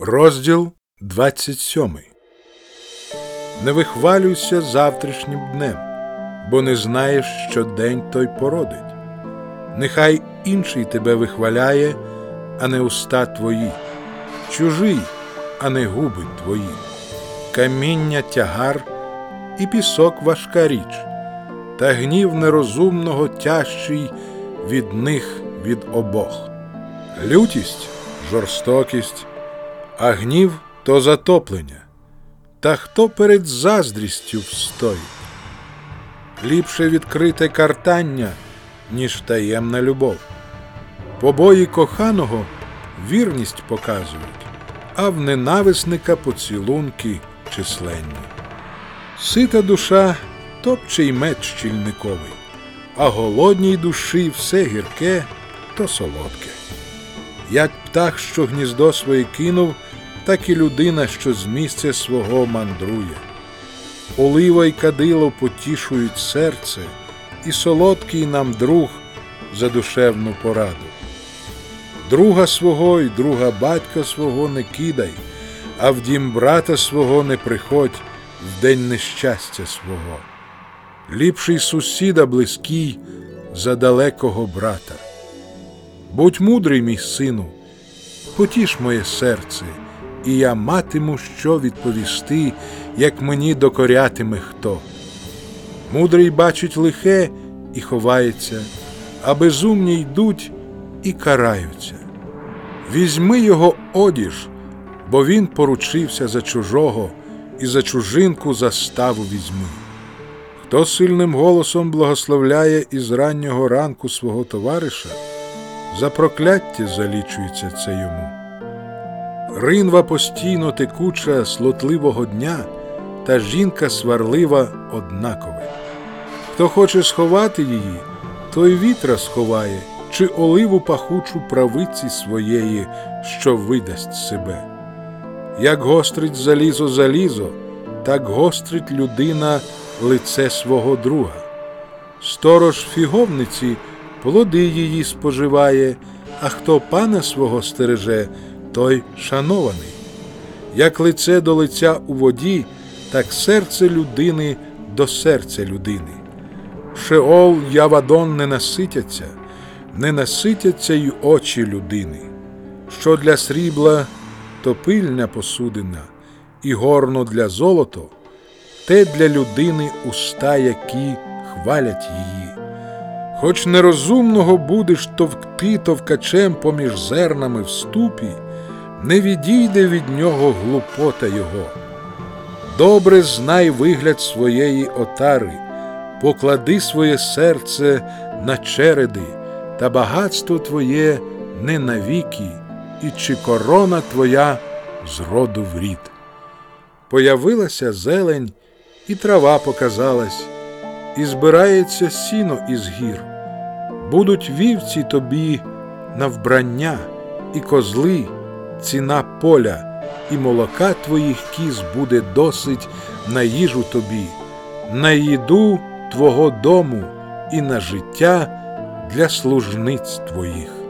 Розділ 27. Не вихвалюйся завтрашнім днем, бо не знаєш, що день той породить. Нехай інший тебе вихваляє, а не уста твої, чужий, а не губи твої. Каміння тягар і пісок важка річ, та гнів нерозумного тяжчий від них від обох. Лютість – жорстокість, а гнів – то затоплення. Та хто перед заздрістю встоїть? Ліпше відкрите картання, ніж таємна любов. Побої коханого вірність показують, а в ненависника поцілунки численні. Сита душа – топче й меч щільниковий, а голодній душі все гірке, то солодке. Як птах, що гніздо своє кинув, так і людина, що з місця свого мандрує. Олива й кадило потішують серце, і солодкий нам друг за душевну пораду. Друга свого й друга батька свого не кидай, а в дім брата свого не приходь в день нещастя свого. Ліпший сусіда близький за далекого брата. Будь мудрий, мій сину, потіш моє серце, і я матиму що відповісти, як мені докорятиме хто. Мудрий бачить лихе і ховається, а безумні йдуть і караються. Візьми його одіж, бо він поручився за чужого, і за чужинку заставу візьми. Хто сильним голосом благословляє із раннього ранку свого товариша, за прокляття залічується це йому. Ринва постійно текуча слотливого дня, та жінка сварлива однакове. Хто хоче сховати її, той вітра сховає, чи оливу пахучу правиці своєї, що видасть себе. Як гострить залізо залізо, так гострить людина лице свого друга. Сторож фіговниці плоди її споживає, а хто пана свого стереже, той шанований. Як лице до лиця у воді, так серце людини до серця людини. Шеол й Авадон не наситяться й очі людини. Що для срібла, то пильня посудина, і горно для золото, те для людини уста, які хвалять її. Хоч нерозумного будеш товкти товкачем поміж зернами в ступі, не відійде від нього глупота його. Добре знай вигляд своєї отари, поклади своє серце на череди, та багатство твоє не навіки, і чи корона твоя з роду в рід. Появилася зелень, і трава показалась, і збирається сіно із гір. Будуть вівці тобі на вбрання, і козли – ціна поля, і молока твоїх кіз буде досить на їжу тобі, на їду твого дому і на життя для служниць твоїх.